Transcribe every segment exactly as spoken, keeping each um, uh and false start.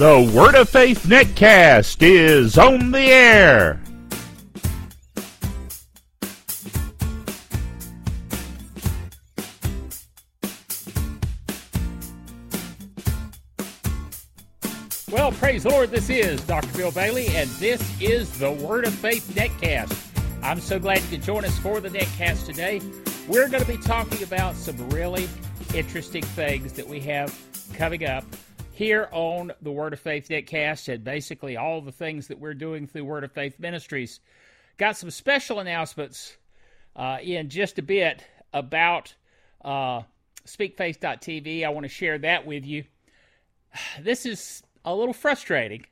The Word of Faith Netcast is on the air. Well, praise the Lord, this is Doctor Bill Bailey, and this is the Word of Faith Netcast. I'm so glad you could join us for the Netcast today. We're going to be talking about some really interesting things that we have coming up here on the Word of Faith Netcast, and basically all the things that we're doing through Word of Faith Ministries. Got some special announcements uh, in just a bit about uh, speak faith dot t v. I want to share that with you. This is a little frustrating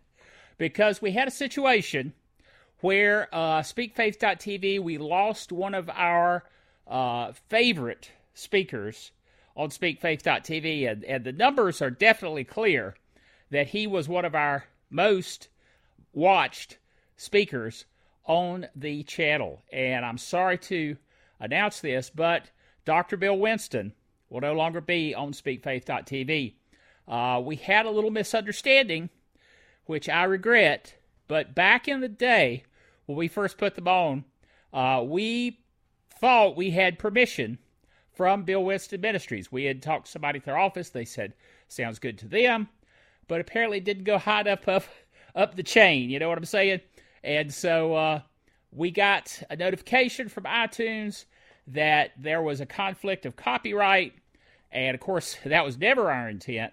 because we had a situation where uh, speak faith dot t v, we lost one of our uh, favorite speakers on speak faith dot t v, and, and the numbers are definitely clear that he was one of our most watched speakers on the channel. And I'm sorry to announce this, but Doctor Bill Winston will no longer be on speak faith dot t v. Uh, we had a little misunderstanding, which I regret, but back in the day when we first put them on, uh, we thought we had permission from Bill Winston Ministries. We had talked to somebody at their office. They said, sounds good to them, but apparently it didn't go high enough up, up the chain, you know what I'm saying? And so uh, we got a notification from iTunes that there was a conflict of copyright, and of course, that was never our intent.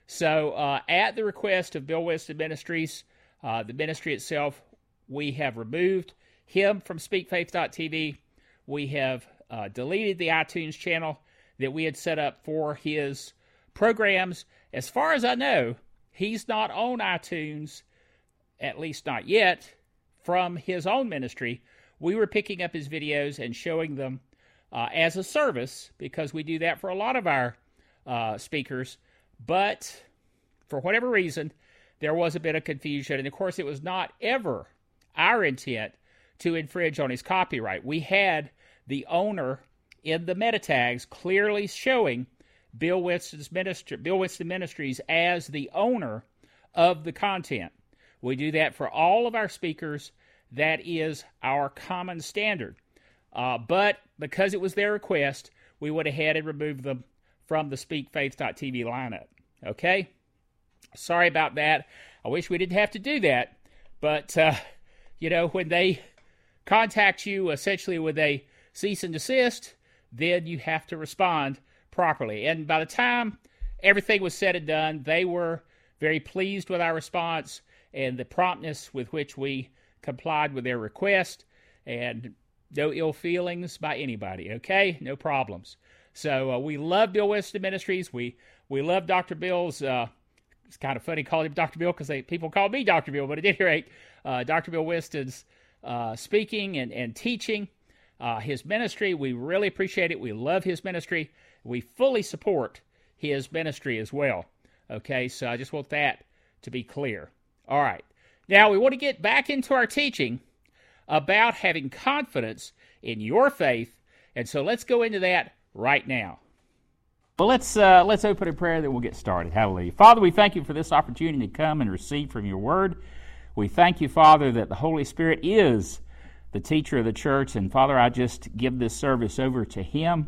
So uh, at the request of Bill Winston Ministries, uh, the ministry itself, we have removed him from speak faith dot t v. We have uh, deleted the iTunes channel that we had set up for his programs. As far as I know, he's not on iTunes, at least not yet, from his own ministry. We were picking up his videos and showing them uh, as a service, because we do that for a lot of our uh, speakers. But for whatever reason, there was a bit of confusion. And of course, it was not ever our intent to infringe on his copyright. We had the owner in the meta tags clearly showing Bill Winston's ministry, Bill Winston Ministries as the owner of the content. We do that for all of our speakers. That is our common standard. Uh, but because it was their request, we went ahead and removed them from the speak faith dot t v lineup. Okay? Sorry about that. I wish we didn't have to do that. But, uh, you know, when they contact you essentially with a cease and desist, then you have to respond properly. And by the time everything was said and done, they were very pleased with our response and the promptness with which we complied with their request, and no ill feelings by anybody, okay? No problems. So uh, we love Bill Winston Ministries. We we love Doctor Bill's, uh, it's kind of funny calling him Doctor Bill because people call me Doctor Bill, but at any rate, uh, Doctor Bill Winston's uh, speaking and, and teaching, uh, his ministry. We really appreciate it. We love his ministry. We fully support his ministry as well. Okay, so I just want that to be clear. All right. Now we want to get back into our teaching about having confidence in your faith, and so let's go into that right now. Well, let's uh, let's open a prayer, then we'll get started. Hallelujah. Father, we thank you for this opportunity to come and receive from your word. We thank you, Father, that the Holy Spirit is the teacher of the church, and Father, I just give this service over to him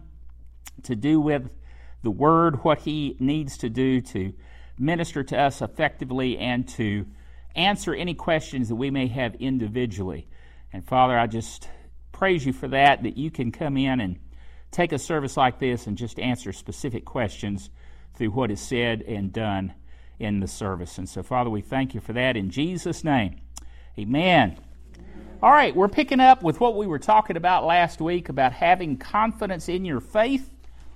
to do with the word what he needs to do to minister to us effectively and to answer any questions that we may have individually. And Father, I just praise you for that, that you can come in and take a service like this and just answer specific questions through what is said and done in the service. And so, Father, we thank you for that in Jesus' name. Amen. All right, we're picking up with what we were talking about last week about having confidence in your faith.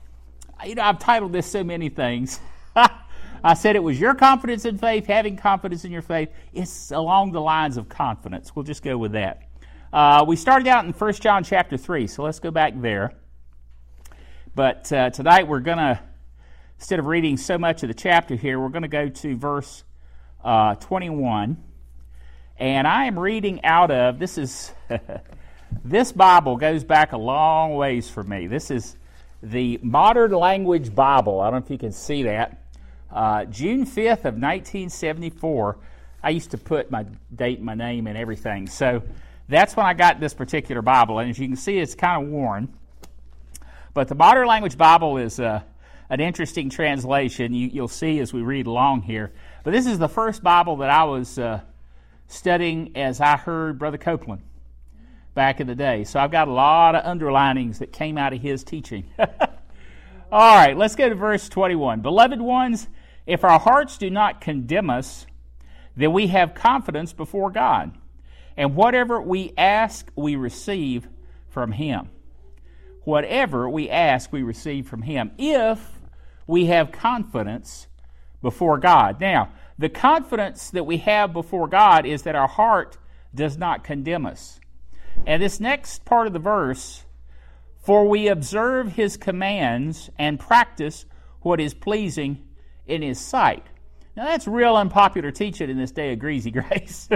You know, I've titled this so many things. I said it was your confidence in faith, having confidence in your faith. It's along the lines of confidence. We'll just go with that. Uh, we started out in First John chapter three, so let's go back there. But uh, tonight we're going to, instead of reading so much of the chapter here, we're going to go to verse uh, twenty-one. And I am reading out of, this is, this Bible goes back a long ways for me. This is the Modern Language Bible. I don't know if you can see that. Uh, June fifth of nineteen seventy-four. I used to put my date, my name, and everything. So that's when I got this particular Bible. And as you can see, it's kind of worn. But the Modern Language Bible is uh, an interesting translation. You, you'll see as we read along here. But this is the first Bible that I was uh, studying as I heard Brother Copeland back in the day. So I've got a lot of underlinings that came out of his teaching. All right, let's go to verse twenty-one. Beloved ones, if our hearts do not condemn us, then we have confidence before God. And whatever we ask, we receive from Him. Whatever we ask, we receive from Him, if we have confidence before God. Now, the confidence that we have before God is that our heart does not condemn us. And this next part of the verse, for we observe His commands and practice what is pleasing in His sight. Now, that's real unpopular teaching in this day of greasy grace,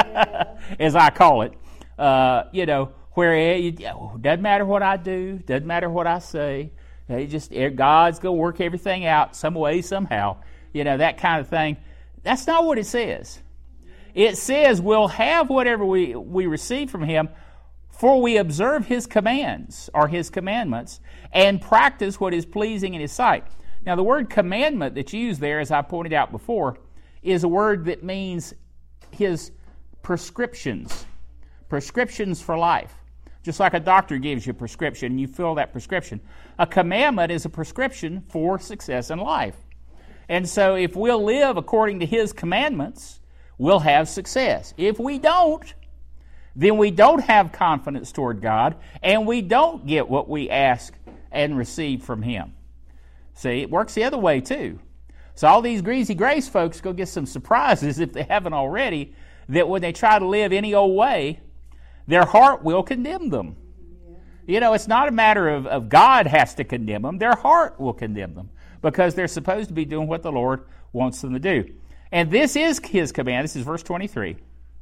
as I call it. Uh, you know, where it doesn't matter what I do, doesn't matter what I say. It just God's going to work everything out some way, somehow. You know, that kind of thing. That's not what it says. It says we'll have whatever we, we receive from Him, for we observe His commands, or His commandments, and practice what is pleasing in His sight. Now, the word commandment that's used there, as I pointed out before, is a word that means His prescriptions. Prescriptions for life. Just like a doctor gives you a prescription, and you fill that prescription. A commandment is a prescription for success in life. And so if we'll live according to His commandments, we'll have success. If we don't, then we don't have confidence toward God, and we don't get what we ask and receive from Him. See, it works the other way too. So all these greasy grace folks go get some surprises, if they haven't already, that when they try to live any old way, their heart will condemn them. Yeah. You know, it's not a matter of, of God has to condemn them. Their heart will condemn them because they're supposed to be doing what the Lord wants them to do. And this is His command. This is verse twenty-three.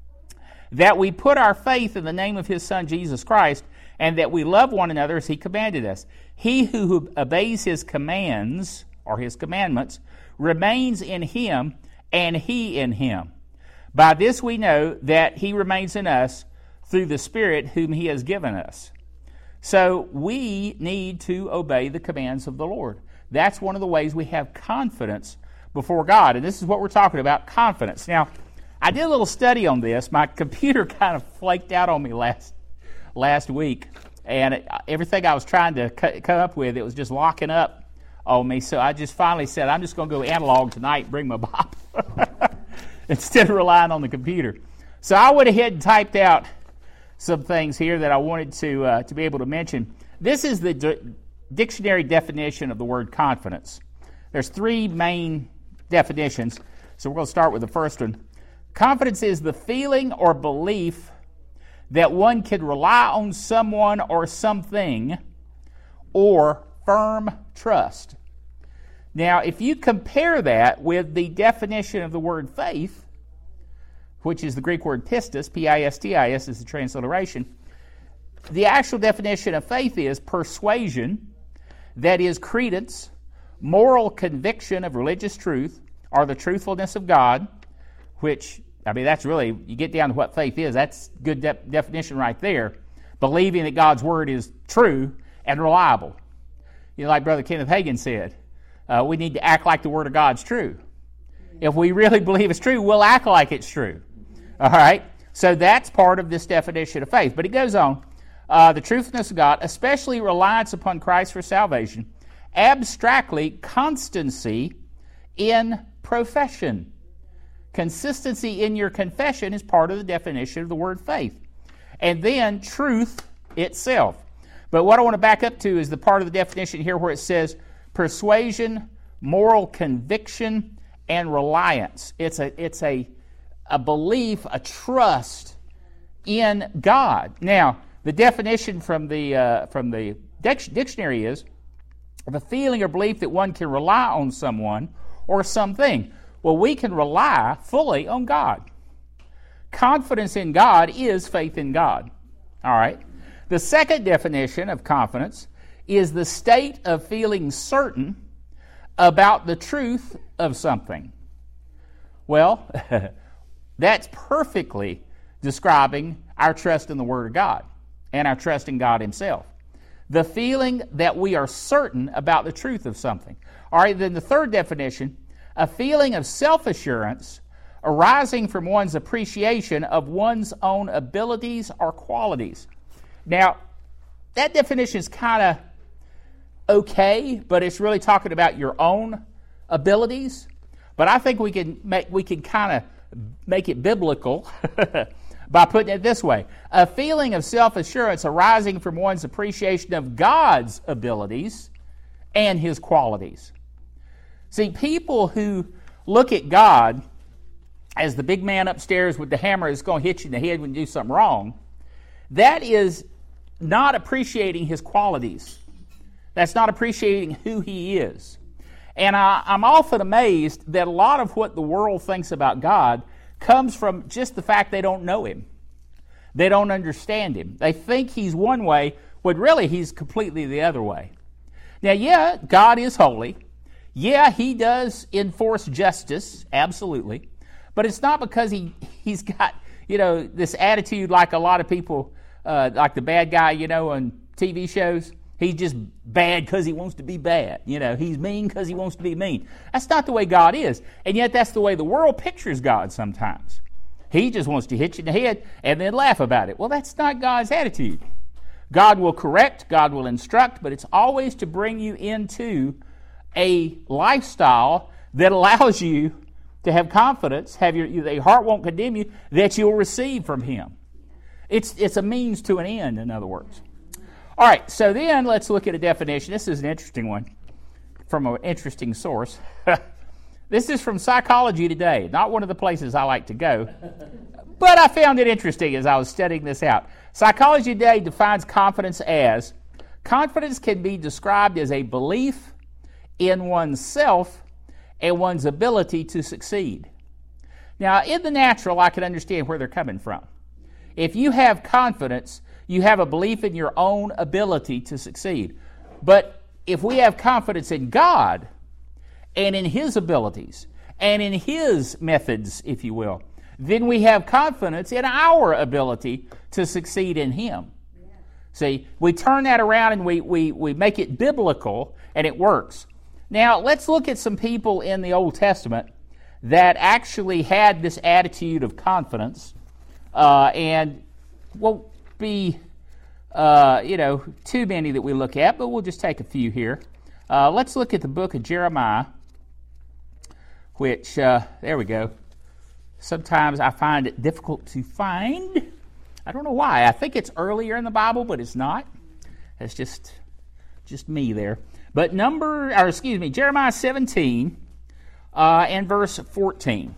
That we put our faith in the name of His Son, Jesus Christ, and that we love one another as He commanded us. He who obeys His commands, or His commandments, remains in Him, and He in Him. By this we know that He remains in us through the Spirit whom He has given us. So we need to obey the commands of the Lord. That's one of the ways we have confidence before God. And this is what we're talking about, confidence. Now, I did a little study on this. My computer kind of flaked out on me last last week. And it, everything I was trying to c- come up with, it was just locking up on me. So I just finally said, I'm just going to go analog tonight and bring my Bible instead of relying on the computer. So I went ahead and typed out some things here that I wanted to uh, to be able to mention. This is the d- dictionary definition of the word confidence. There's three main definitions. So we're going to start with the first one. Confidence is the feeling or belief that one can rely on someone or something, or firm trust. Now, if you compare that with the definition of the word faith, which is the Greek word pistis, P I S T I S is the transliteration, the actual definition of faith is persuasion, that is credence, moral conviction of religious truth, or the truthfulness of God, which, I mean, that's really, you get down to what faith is, that's good de- definition right there. Believing that God's Word is true and reliable. You know, like Brother Kenneth Hagin said, uh, we need to act like the Word of God's true. If we really believe it's true, we'll act like it's true. All right? So that's part of this definition of faith. But it goes on. Uh, the truthfulness of God, especially reliance upon Christ for salvation. Abstractly, constancy in profession. Consistency in your confession is part of the definition of the word faith. And then truth itself. But what I want to back up to is the part of the definition here where it says persuasion, moral conviction, and reliance. It's a it's a, a belief, a trust in God. Now, the definition from the uh, from the dictionary is the feeling or belief that one can rely on someone or something. Well, we can rely fully on God. Confidence in God is faith in God. All right. The second definition of confidence is the state of feeling certain about the truth of something. Well, that's perfectly describing our trust in the Word of God and our trust in God Himself. The feeling that we are certain about the truth of something. All right, then the third definition, a feeling of self-assurance arising from one's appreciation of one's own abilities or qualities. Now, that definition is kind of okay, but it's really talking about your own abilities. But I think we can make we can kind of make it biblical by putting it this way. A feeling of self-assurance arising from one's appreciation of God's abilities and His qualities. See, people who look at God as the big man upstairs with the hammer is going to hit you in the head when you do something wrong, that is not appreciating His qualities. That's not appreciating who He is. And I, I'm often amazed that a lot of what the world thinks about God comes from just the fact they don't know Him. They don't understand Him. They think He's one way, when really He's completely the other way. Now, yeah, God is holy. Yeah, He does enforce justice, absolutely. But it's not because he, He's got, you know, this attitude like a lot of people, uh, like the bad guy, you know, on T V shows. He's just bad because he wants to be bad. You know, he's mean because he wants to be mean. That's not the way God is. And yet that's the way the world pictures God sometimes. He just wants to hit you in the head and then laugh about it. Well, that's not God's attitude. God will correct, God will instruct, but it's always to bring you into a lifestyle that allows you to have confidence, have your, your heart won't condemn you, that you'll receive from Him. It's, it's a means to an end, in other words. All right, so then let's look at a definition. This is an interesting one from an interesting source. This is from Psychology Today, not one of the places I like to go, but I found it interesting as I was studying this out. Psychology Today defines confidence as, confidence can be described as a belief in oneself and one's ability to succeed. Now, in the natural, I can understand where they're coming from. If you have confidence, you have a belief in your own ability to succeed. But if we have confidence in God and in His abilities and in His methods, if you will, then we have confidence in our ability to succeed in Him. Yeah. See, we turn that around and we, we, we make it biblical, and it works. Now, let's look at some people in the Old Testament that actually had this attitude of confidence, uh, and won't be, uh, you know, too many that we look at, but we'll just take a few here. Uh, let's look at the book of Jeremiah, which, uh, there we go. Sometimes I find it difficult to find. I don't know why. I think it's earlier in the Bible, but it's not. It's just, just me there. But number, or excuse me, Jeremiah seventeen uh, and verse fourteen.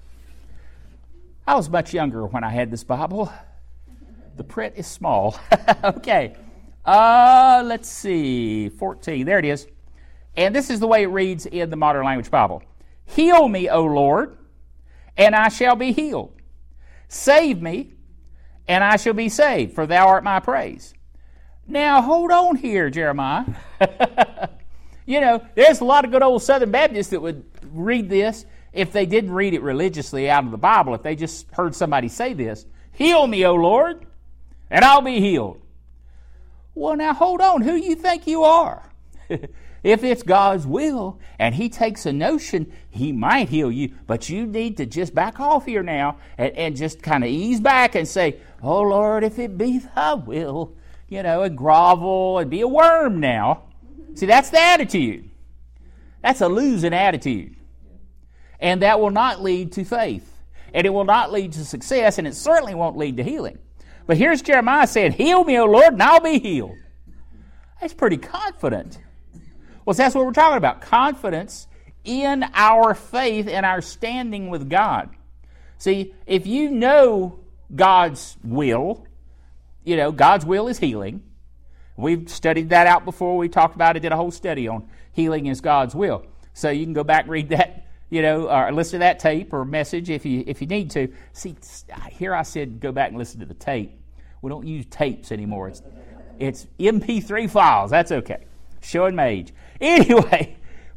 I was much younger when I had this Bible. The print is small. Okay. Uh, let's see. fourteen. There it is. And this is the way it reads in the Modern Language Bible. Heal me, O Lord, and I shall be healed. Save me, and I shall be saved, for thou art my praise. Now, hold on here, Jeremiah. You know, there's a lot of good old Southern Baptists that would read this if they didn't read it religiously out of the Bible, if they just heard somebody say this. Heal me, O Lord, and I'll be healed. Well, now, hold on. Who you think you are? If it's God's will and He takes a notion, He might heal you, but you need to just back off here now and, and just kind of ease back and say, oh, Lord, if it be thy will, you know, and grovel and be a worm now. See, that's the attitude. That's a losing attitude. And that will not lead to faith. And it will not lead to success, and it certainly won't lead to healing. But here's Jeremiah saying, heal me, O Lord, and I'll be healed. That's pretty confident. Well, that's what we're talking about. Confidence in our faith and our standing with God. See, if you know God's will, you know, God's will is healing. We've studied that out before. We talked about it, did a whole study on healing is God's will. So you can go back and read that, you know, or listen to that tape or message if you if you need to. See, here I said go back and listen to the tape. We don't use tapes anymore. It's, it's M P three files. That's okay. Showing my age. Anyway,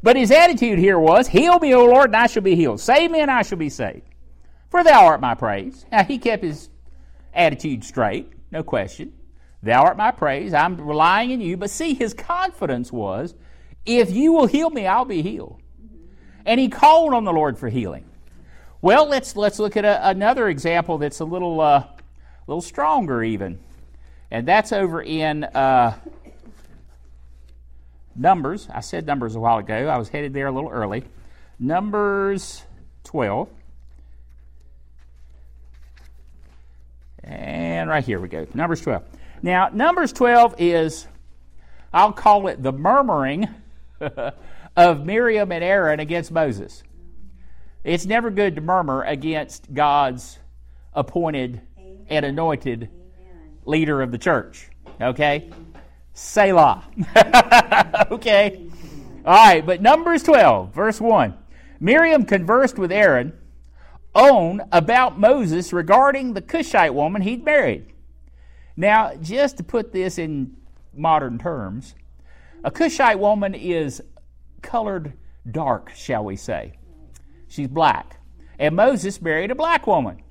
But his attitude here was, heal me, O Lord, and I shall be healed. Save me, and I shall be saved. For thou art my praise. Now, he kept his attitude straight, no question. Thou art my praise. I'm relying on you. But see, his confidence was, if you will heal me, I'll be healed. And he called on the Lord for healing. Well, let's let's look at a, another example that's a little uh, little stronger even, and that's over in uh, Numbers. I said Numbers a while ago. I was headed there a little early. Numbers twelve, and right here we go. Numbers twelve. Now, Numbers twelve is, I'll call it the murmuring of Miriam and Aaron against Moses. It's never good to murmur against God's appointed Amen. And anointed Amen. Leader of the church. Okay? Amen. Selah. Okay? All right, but Numbers twelve, verse one. Miriam conversed with Aaron on about Moses regarding the Cushite woman he'd married. Now, just to put this in modern terms, a Cushite woman is colored dark, shall we say. She's black. And Moses married a black woman.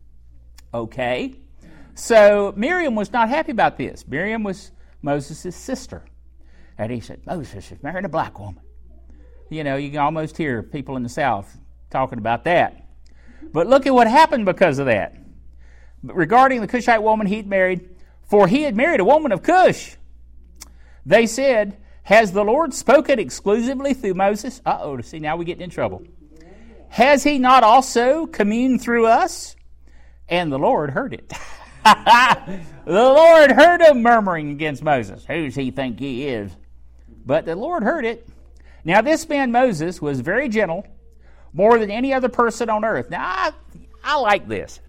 Okay. So Miriam was not happy about this. Miriam was Moses' sister. And he said, Moses is marrying a black woman. You know, you can almost hear people in the South talking about that. But look at what happened because of that. Regarding the Cushite woman he'd married, for he had married a woman of Cush. They said, has the Lord spoken exclusively through Moses? Uh-oh, see, now we get in trouble. Has he not also communed through us? And the Lord heard it. The Lord heard him murmuring against Moses. Who does he think he is? But the Lord heard it. Now this man Moses was very gentle, more than any other person on earth. Now I, I like this.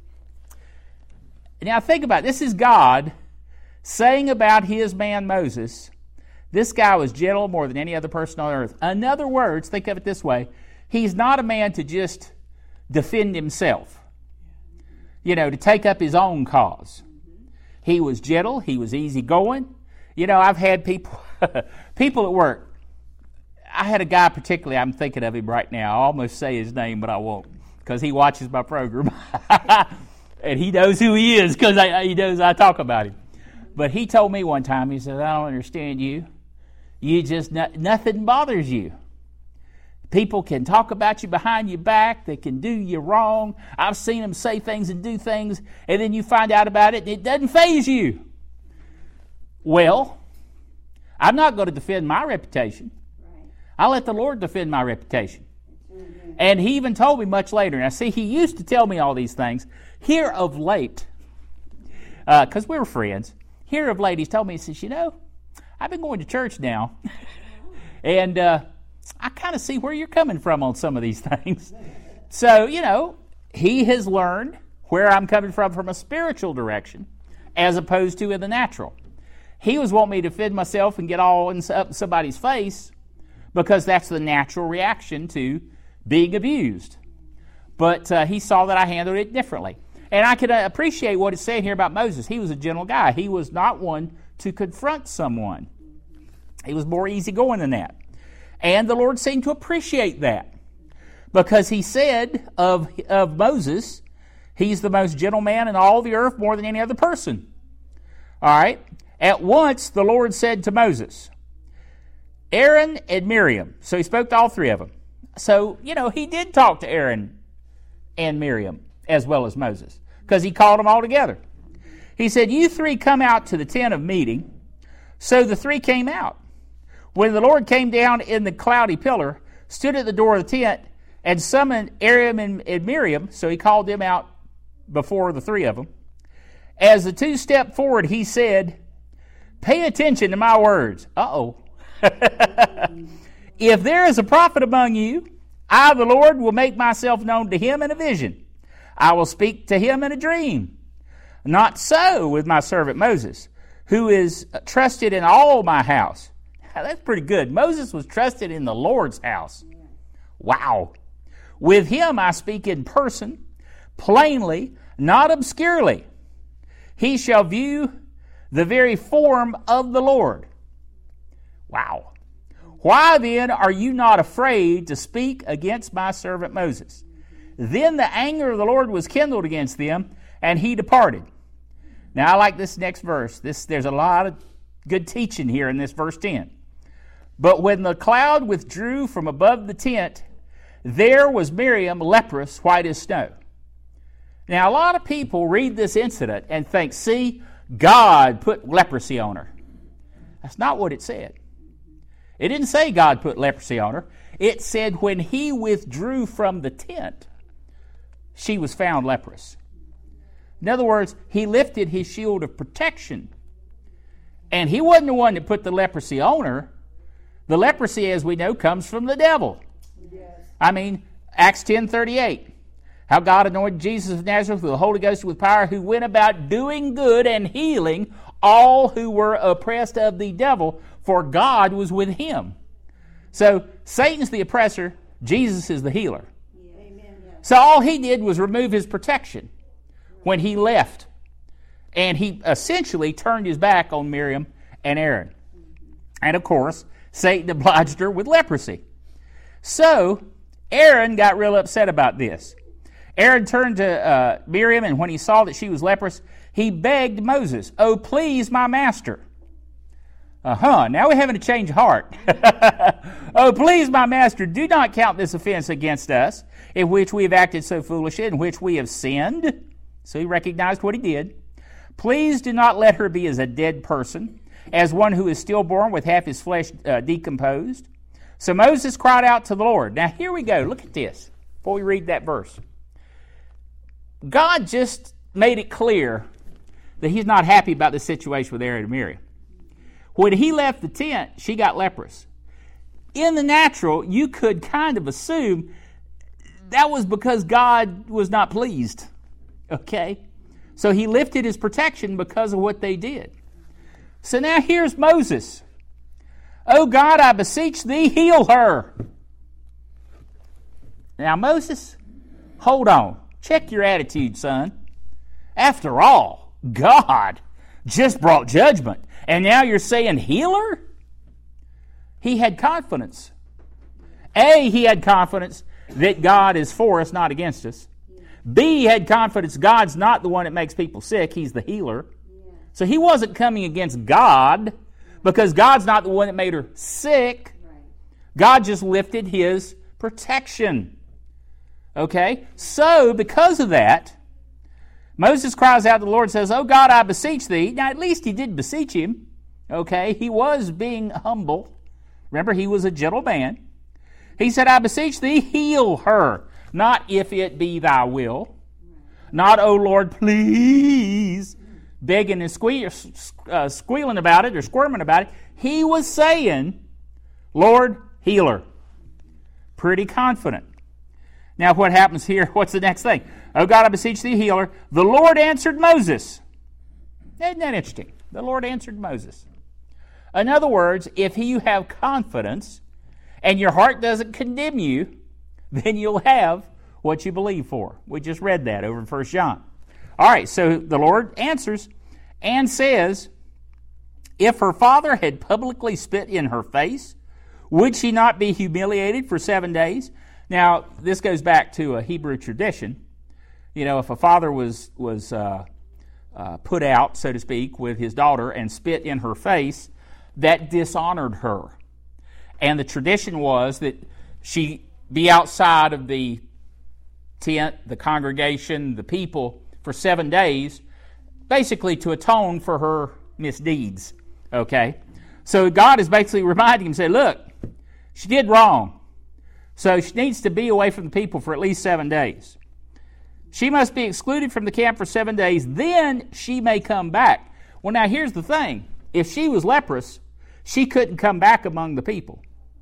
Now think about it. This is God saying about his man Moses, this guy was gentle more than any other person on earth. In other words, think of it this way. He's not a man to just defend himself, you know, to take up his own cause. He was gentle. He was easygoing. You know, I've had people, people at work. I had a guy particularly, I'm thinking of him right now. I'll almost say his name, but I won't because he watches my program. And he knows who he is because he knows I talk about him. But he told me one time, he said, I don't understand you. You just, nothing bothers you. People can talk about you behind your back. They can do you wrong. I've seen them say things and do things, and then you find out about it, and it doesn't faze you. Well, I'm not going to defend my reputation. I'll let the Lord defend my reputation. And he even told me much later. Now, see, he used to tell me all these things. Here of late, because uh, we were friends, here of late, he's told me, he says, you know, I've been going to church now, and uh, I kind of see where you're coming from on some of these things. So, you know, he has learned where I'm coming from from a spiritual direction as opposed to in the natural. He was wanting me to defend myself and get all in somebody's face because that's the natural reaction to being abused. But uh, he saw that I handled it differently. And I could uh, appreciate what it's saying here about Moses. He was a gentle guy. He was not one to confront someone. He was more easygoing than that. And the Lord seemed to appreciate that because he said of, of Moses, he's the most gentle man in all the earth more than any other person. All right. At once the Lord said to Moses, Aaron and Miriam. So he spoke to all three of them. So, you know, he did talk to Aaron and Miriam as well as Moses because he called them all together. He said, you three come out to the tent of meeting. So the three came out. When the Lord came down in the cloudy pillar, stood at the door of the tent, and summoned Aaron and, and Miriam, so he called them out before the three of them. As the two stepped forward, he said, pay attention to my words. Uh-oh. If there is a prophet among you, I, the Lord, will make myself known to him in a vision. I will speak to him in a dream. Not so with my servant Moses, who is trusted in all my house. Now, that's pretty good. Moses was trusted in the Lord's house. Wow. With him I speak in person, plainly, not obscurely. He shall view the very form of the Lord. Wow. Why then are you not afraid to speak against my servant Moses? Then the anger of the Lord was kindled against them, and he departed. Now I like this next verse. This, there's a lot of good teaching here in this verse ten. But when the cloud withdrew from above the tent, there was Miriam leprous, white as snow. Now a lot of people read this incident and think, see, God put leprosy on her. That's not what it said. It didn't say God put leprosy on her. It said when he withdrew from the tent, she was found leprous. In other words, he lifted his shield of protection. And he wasn't the one that put the leprosy on her. The leprosy, as we know, comes from the devil. Yes. I mean, Acts ten thirty-eight. How God anointed Jesus of Nazareth with the Holy Ghost with power, who went about doing good and healing all who were oppressed of the devil, for God was with him. So Satan's the oppressor, Jesus is the healer. Yeah. Amen. So all he did was remove his protection when he left. And he essentially turned his back on Miriam and Aaron. And of course, Satan obliged her with leprosy. So Aaron got real upset about this. Aaron turned to uh, Miriam, and when he saw that she was leprous, he begged Moses, "Oh, please, my master." Uh-huh, now we're having a change of heart. "Oh, please, my master, do not count this offense against us, in which we have acted so foolishly, in which we have sinned." So he recognized what he did. "Please do not let her be as a dead person, as one who is stillborn with half his flesh uh, decomposed." So Moses cried out to the Lord. Now here we go. Look at this before we read that verse. God just made it clear that he's not happy about the situation with Aaron and Miriam. When he left the tent, she got leprous. In the natural, you could kind of assume that was because God was not pleased. Okay? So he lifted his protection because of what they did. So now here's Moses. "Oh God, I beseech thee, heal her." Now Moses, hold on. Check your attitude, son. After all, God just brought judgment, and now you're saying heal her? He had confidence. A, he had confidence that God is for us, not against us. B, he had confidence God's not the one that makes people sick. He's the healer. So he wasn't coming against God because God's not the one that made her sick. God just lifted his protection. Okay? So, because of that, Moses cries out to the Lord and says, "Oh God, I beseech thee." Now, at least he did beseech him. Okay? He was being humble. Remember, he was a gentle man. He said, "I beseech thee, heal her. Not if it be thy will." Not, "Oh Lord, please," begging and squeal, uh, squealing about it or squirming about it. He was saying, "Lord, heal her." Pretty confident. Now what happens here? What's the next thing? "Oh God, I beseech thee, heal her. The Lord answered Moses." Isn't that interesting? The Lord answered Moses. In other words, if you have confidence and your heart doesn't condemn you, then you'll have what you believe for. We just read that over in First John. All right, so the Lord answers and says, "If her father had publicly spit in her face, would she not be humiliated for seven days?" Now, this goes back to a Hebrew tradition. You know, if a father was, was uh, uh, put out, so to speak, with his daughter and spit in her face, that dishonored her. And the tradition was that she be outside of the tent, the congregation, the people, for seven days, basically to atone for her misdeeds. Okay? So God is basically reminding him, say, look, she did wrong. So she needs to be away from the people for at least seven days. She must be excluded from the camp for seven days, then she may come back. Well, now here's the thing. If she was leprous, she couldn't come back among the people.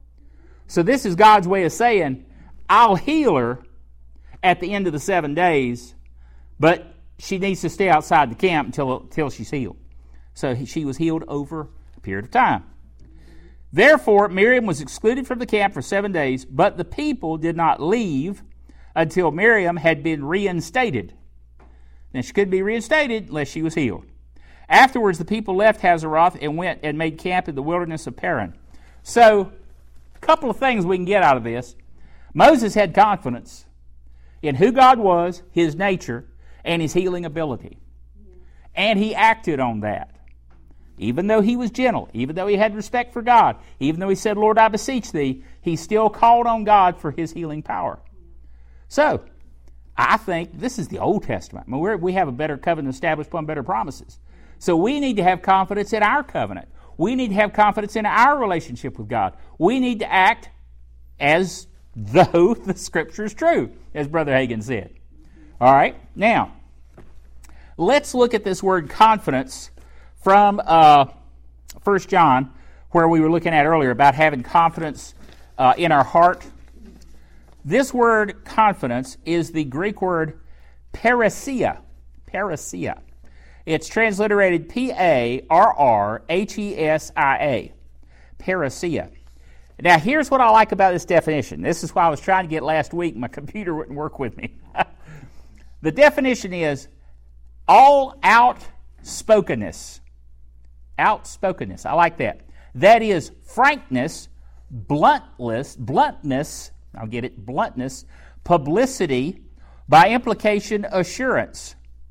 So this is God's way of saying, I'll heal her at the end of the seven days, but she needs to stay outside the camp until, until she's healed. So she was healed over a period of time. Therefore, Miriam was excluded from the camp for seven days, but the people did not leave until Miriam had been reinstated. Now, she couldn't be reinstated unless she was healed. Afterwards, the people left Hazeroth and went and made camp in the wilderness of Paran. So, couple of things we can get out of this. Moses had confidence in who God was, his nature, and his healing ability. And he acted on that. Even though he was gentle, even though he had respect for God, even though he said, Lord, I beseech thee, he still called on God for his healing power. So, I think this is the Old Testament. I mean, we're, we have a better covenant established upon better promises. So we need to have confidence in our covenant. We need to have confidence in our relationship with God. We need to act as though the Scripture is true, as Brother Hagin said. All right, now, let's look at this word confidence from uh, First John, where we were looking at earlier about having confidence uh, in our heart. This word confidence is the Greek word parousia. Parousia. It's transliterated P A R R H E S I A. Parousia. Now, here's what I like about this definition. This is why I was trying to get last week. My computer wouldn't work with me. The definition is all outspokenness. Outspokenness. I like that. That is frankness, bluntness, bluntness, I'll get it, bluntness, publicity, by implication, assurance,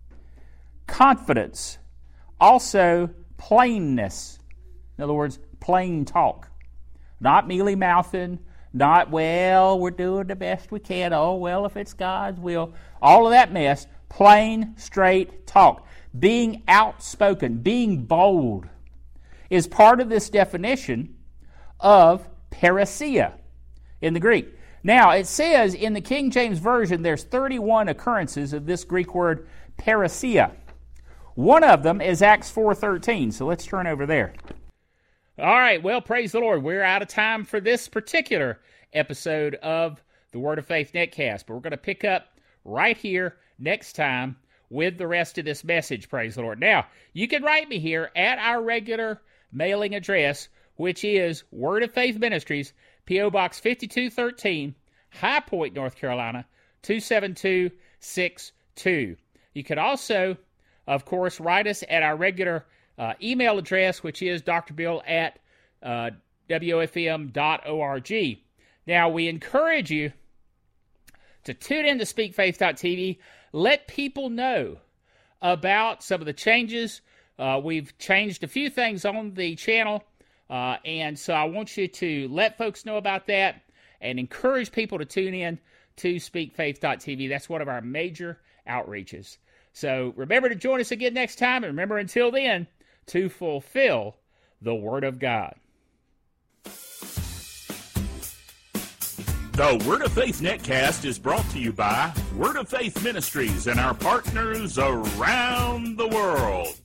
confidence, also plainness. In other words, plain talk. Not mealy mouthing, not, well, we're doing the best we can, oh, well, if it's God's will. All of that mess. Plain, straight talk. Being outspoken, being bold, is part of this definition of parousia in the Greek. Now, it says in the King James Version there's thirty-one occurrences of this Greek word parousia. One of them is Acts four thirteen, so let's turn over there. All right, well, praise the Lord. We're out of time for this particular episode of the Word of Faith Netcast, but we're going to pick up right here next time with the rest of this message, praise the Lord. Now, you can write me here at our regular mailing address, which is Word of Faith Ministries, P O Box fifty-two thirteen, High Point, North Carolina, two seven two six two. You can also, of course, write us at our regular uh, email address, which is drbill at uh, W O F M dot org. Now, we encourage you to tune in to speak faith dot T V. Let people know about some of the changes. Uh, we've changed a few things on the channel, uh, and so I want you to let folks know about that and encourage people to tune in to speak faith dot T V. That's one of our major outreaches. So remember to join us again next time, and remember until then to fulfill the Word of God. The Word of Faith Netcast is brought to you by Word of Faith Ministries and our partners around the world.